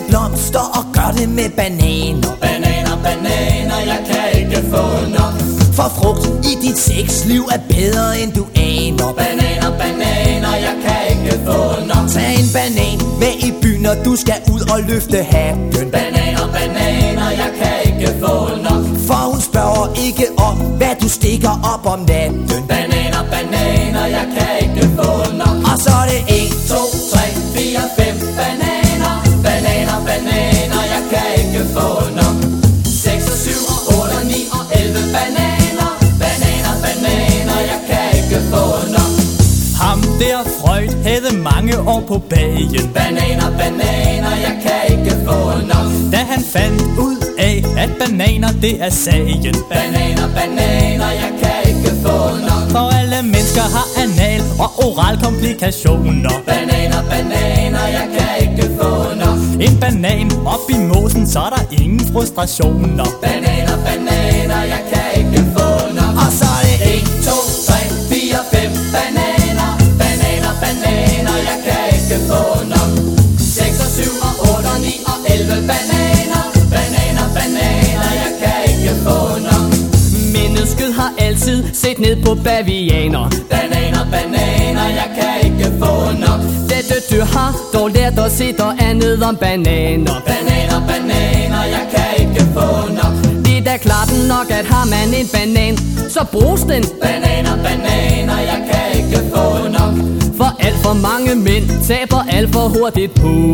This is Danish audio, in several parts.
blomster og gør det med bananer. Bananer, bananer, jeg kan ikke få nok. For frugt i dit sexliv er bedre end du aner. Bananer, bananer, jeg kan ikke få nok. Tag en banan med i byen, når du skal ud og løfte hatten. Bananer, bananer, jeg kan ikke få nok. For hun spørger ikke om, hvad du stikker op om natten. Bananer, bananer, jeg kan ikke få nok. Og så er det 1, 2, 3, 4, 5 bananer. Bananer, bananer, jeg kan ikke få nok. 6 og 7 og 8 og 9 og 11 bananer. Bananer, bananer, jeg kan ikke få nok. Ham der Freud havde mange år på bagen. Bananer, bananer, jeg kan ikke få nok. Da han fandt ud af, at bananer det er sagen. Bananer, bananer, jeg kan ikke få nok. For alle mennesker har anal og oral komplikationer. Bananer, bananer, jeg kan ikke få nok. En banan op i mosen, så er der ingen frustrationer. Bananer, bananer, jeg kan ikke få nok. og så er det 1, 2, 3, 4, 5 bananer. Bananer, bananer, jeg kan ikke få nok. 6 og 7 og 8 og 9 og 11 bananer. Bananer, bananer, jeg kan ikke få nok. Mennesket har altid set ned på bavianer. Bananer, bananer, jeg kan ikke få nok. Dette dyr har dog lært at se der andet om bananer. Bananer, bananer, jeg kan ikke få nok. Det er da klart nok, at har man en banan, så bruges den. Bananer, bananer, jeg kan ikke få nok. For alt for mange mænd taber alt for hurtigt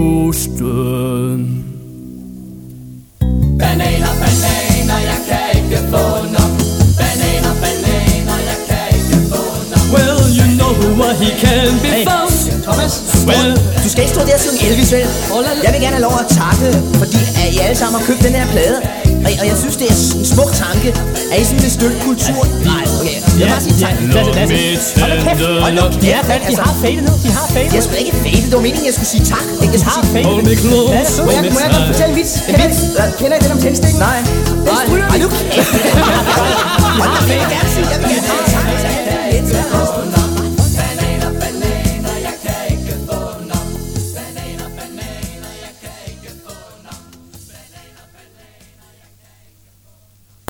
pusten. Bananer, bananer, jeg kan ikke få nok. Bananer, bananer, jeg kan ikke få nok. Well, you know what he can be found. Thomas, Well, du skal ikke stå der og synge Elvis, vel? Jeg vil gerne have lov at takke, fordi at I alle sammen har købt den her plade. Og jeg synes, det er en smuk tanke. Er I sådan et stykke kultur? Nej, okay. Jeg vil bare sige tak. Hold nu kæft, Hold nu kæft. Ja, de har fadet nu, de har fadet. Jeg skulle ikke fade. Det var meningen, jeg skulle sige tak. Jeg skulle sige fadet. hold me close. Må jeg godt fortælle en vits? Kender I den om tændstikken? Nej. Den stryger. Hold nu kæft. Hold nu, jeg vil gerne sige tak.